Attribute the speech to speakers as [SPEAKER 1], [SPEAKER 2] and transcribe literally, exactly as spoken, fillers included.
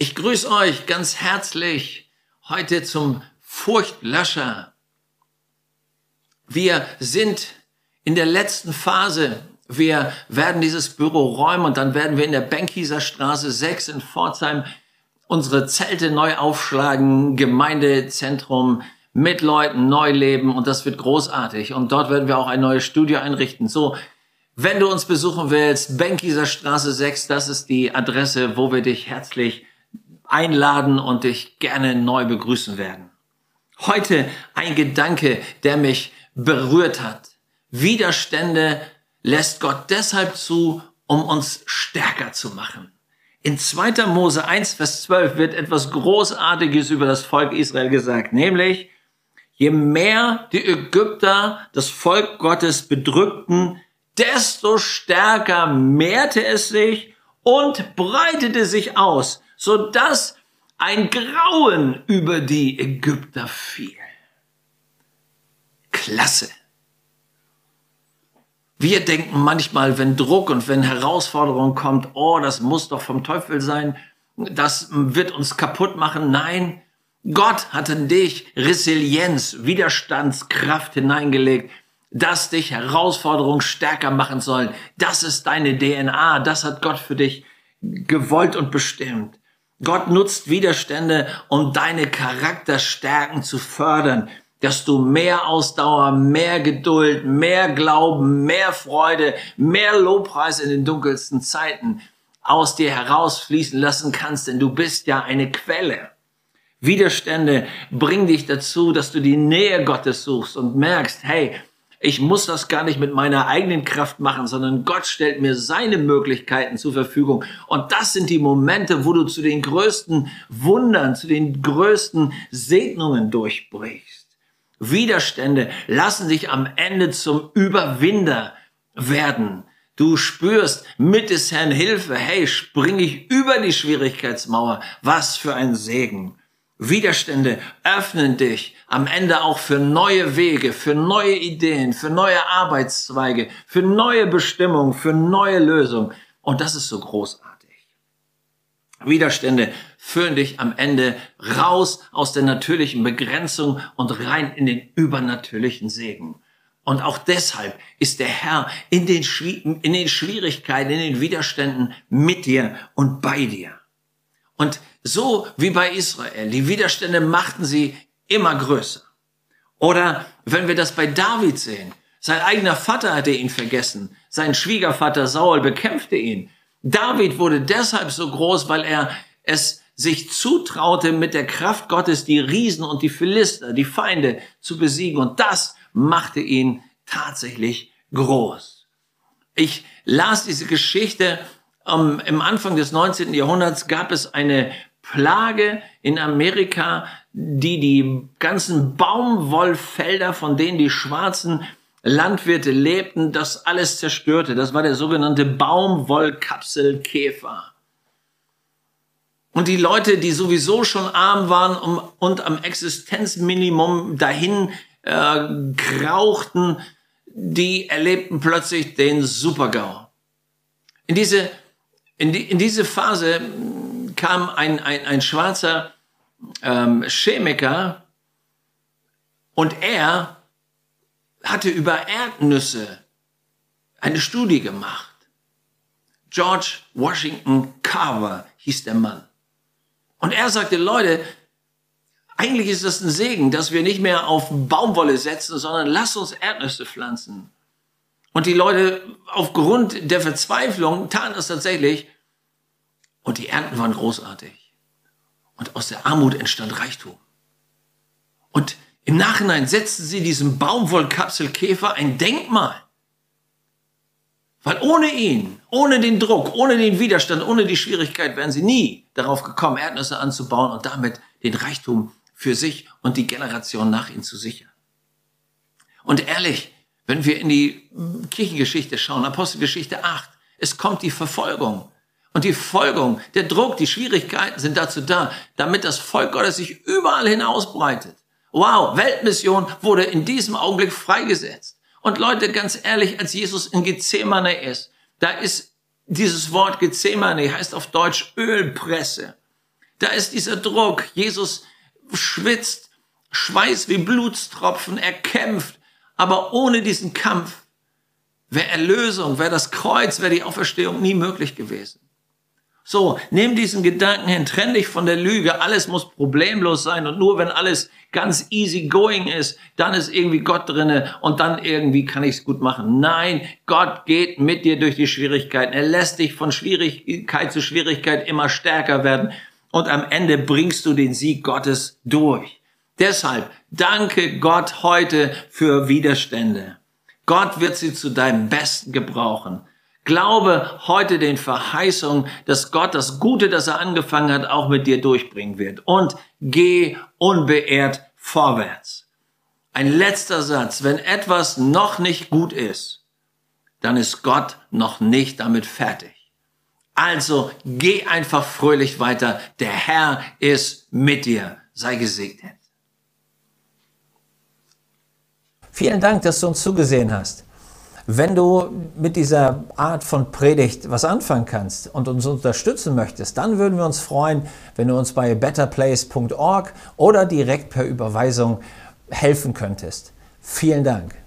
[SPEAKER 1] Ich grüße euch ganz herzlich heute zum Furchtlöscher. Wir sind in der letzten Phase. Wir werden dieses Büro räumen und dann werden wir in der Benckiser Straße sechs in Pforzheim unsere Zelte neu aufschlagen, Gemeindezentrum mit Leuten neu leben und das wird großartig. Und dort werden wir auch ein neues Studio einrichten. So, wenn du uns besuchen willst, Benckiser Straße sechs, das ist die Adresse, wo wir dich herzlich einladen und dich gerne neu begrüßen werden. Heute ein Gedanke, der mich berührt hat. Widerstände lässt Gott deshalb zu, um uns stärker zu machen. In zweiter Mose eins, Vers zwölf wird etwas Großartiges über das Volk Israel gesagt, nämlich, je mehr die Ägypter das Volk Gottes bedrückten, desto stärker mehrte es sich und breitete sich aus, sodass ein Grauen über die Ägypter fiel. Klasse. Wir denken manchmal, wenn Druck und wenn Herausforderung kommt, oh, das muss doch vom Teufel sein, das wird uns kaputt machen. Nein, Gott hat in dich Resilienz, Widerstandskraft hineingelegt, das dich Herausforderungen stärker machen soll. Das ist deine D N A, das hat Gott für dich gewollt und bestimmt. Gott nutzt Widerstände, um deine Charakterstärken zu fördern, dass du mehr Ausdauer, mehr Geduld, mehr Glauben, mehr Freude, mehr Lobpreis in den dunkelsten Zeiten aus dir herausfließen lassen kannst, denn du bist ja eine Quelle. Widerstände bringen dich dazu, dass du die Nähe Gottes suchst und merkst, hey, ich muss das gar nicht mit meiner eigenen Kraft machen, sondern Gott stellt mir seine Möglichkeiten zur Verfügung. Und das sind die Momente, wo du zu den größten Wundern, zu den größten Segnungen durchbrichst. Widerstände lassen dich am Ende zum Überwinder werden. Du spürst mit des Herrn Hilfe, hey, spring ich über die Schwierigkeitsmauer. Was für ein Segen. Widerstände öffnen dich am Ende auch für neue Wege, für neue Ideen, für neue Arbeitszweige, für neue Bestimmungen, für neue Lösungen. Und das ist so großartig. Widerstände führen dich am Ende raus aus der natürlichen Begrenzung und rein in den übernatürlichen Segen. Und auch deshalb ist der Herr in den, in den Schwierigkeiten, in den Widerständen mit dir und bei dir. Und so wie bei Israel, die Widerstände machten sie immer größer. Oder wenn wir das bei David sehen, sein eigener Vater hatte ihn vergessen, sein Schwiegervater Saul bekämpfte ihn. David wurde deshalb so groß, weil er es sich zutraute, mit der Kraft Gottes die Riesen und die Philister, die Feinde zu besiegen. Und das machte ihn tatsächlich groß. Ich las diese Geschichte. Um, im Anfang des neunzehnten Jahrhunderts gab es eine Plage in Amerika, die die ganzen Baumwollfelder, von denen die schwarzen Landwirte lebten, das alles zerstörte. Das war der sogenannte Baumwollkapselkäfer. Und die Leute, die sowieso schon arm waren und am Existenzminimum dahin äh, krauchten, die erlebten plötzlich den Super-GAU. In diese In, die, in diese Phase kam ein, ein, ein schwarzer ähm, Chemiker und er hatte über Erdnüsse eine Studie gemacht. George Washington Carver hieß der Mann. Und er sagte, Leute, eigentlich ist das ein Segen, dass wir nicht mehr auf Baumwolle setzen, sondern lasst uns Erdnüsse pflanzen. Und die Leute aufgrund der Verzweiflung taten das tatsächlich. Und die Ernten waren großartig. Und aus der Armut entstand Reichtum. Und im Nachhinein setzten sie diesem Baumwollkapselkäfer ein Denkmal. Weil ohne ihn, ohne den Druck, ohne den Widerstand, ohne die Schwierigkeit wären sie nie darauf gekommen, Erdnüsse anzubauen und damit den Reichtum für sich und die Generation nach ihnen zu sichern. Und ehrlich, wenn wir in die Kirchengeschichte schauen, Apostelgeschichte acht, es kommt die Verfolgung. Und die Verfolgung, der Druck, die Schwierigkeiten sind dazu da, damit das Volk Gottes sich überall hin ausbreitet. Wow, Weltmission wurde in diesem Augenblick freigesetzt. Und Leute, ganz ehrlich, als Jesus in Gethsemane ist, da ist dieses Wort Gethsemane, heißt auf Deutsch Ölpresse. Da ist dieser Druck. Jesus schwitzt, Schweiß wie Blutstropfen, er kämpft. Aber ohne diesen Kampf wäre Erlösung, wäre das Kreuz, wäre die Auferstehung nie möglich gewesen. So, nimm diesen Gedanken hin, trenn dich von der Lüge, alles muss problemlos sein und nur wenn alles ganz easy going ist, dann ist irgendwie Gott drinne und dann irgendwie kann ich es gut machen. Nein, Gott geht mit dir durch die Schwierigkeiten. Er lässt dich von Schwierigkeit zu Schwierigkeit immer stärker werden und am Ende bringst du den Sieg Gottes durch. Deshalb danke Gott heute für Widerstände. Gott wird sie zu deinem Besten gebrauchen. Glaube heute den Verheißungen, dass Gott das Gute, das er angefangen hat, auch mit dir durchbringen wird. Und geh unbeirrt vorwärts. Ein letzter Satz. Wenn etwas noch nicht gut ist, dann ist Gott noch nicht damit fertig. Also geh einfach fröhlich weiter. Der Herr ist mit dir. Sei gesegnet.
[SPEAKER 2] Vielen Dank, dass du uns zugesehen hast. Wenn du mit dieser Art von Predigt was anfangen kannst und uns unterstützen möchtest, dann würden wir uns freuen, wenn du uns bei better place punkt org oder direkt per Überweisung helfen könntest. Vielen Dank.